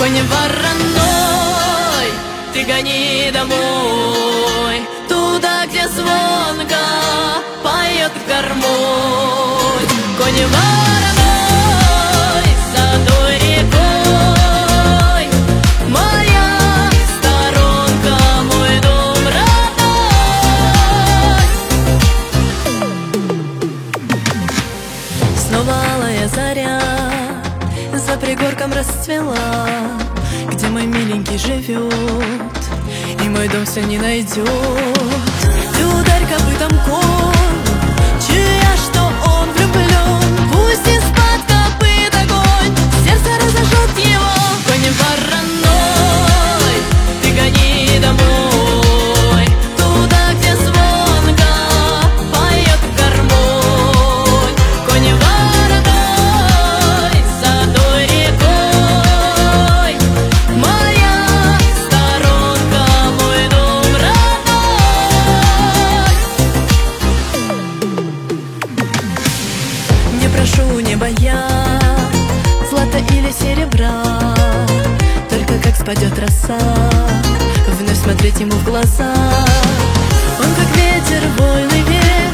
Конь вороной, ты гони домой, туда, где звонко поет гармонь. Конь вороной, садой рекой, моя сторонка, мой дом родной. Снова алая заря за пригорком расцвела, где мой миленький живет, и мой дом все не найдет. Ты ударь копытом конь, чуя, что он влюблен, пусть из-под копыт огонь сердце разожжет его. Конь вороной, ты гони домой, туда, где звонко поет гармонь. Конь вороной, садой рекой, моя сторонка, мой дом родной. Не прошу неба я злата или серебра, только как спадет роса, вновь смотреть ему в глаза. Он как ветер, вольный ветер,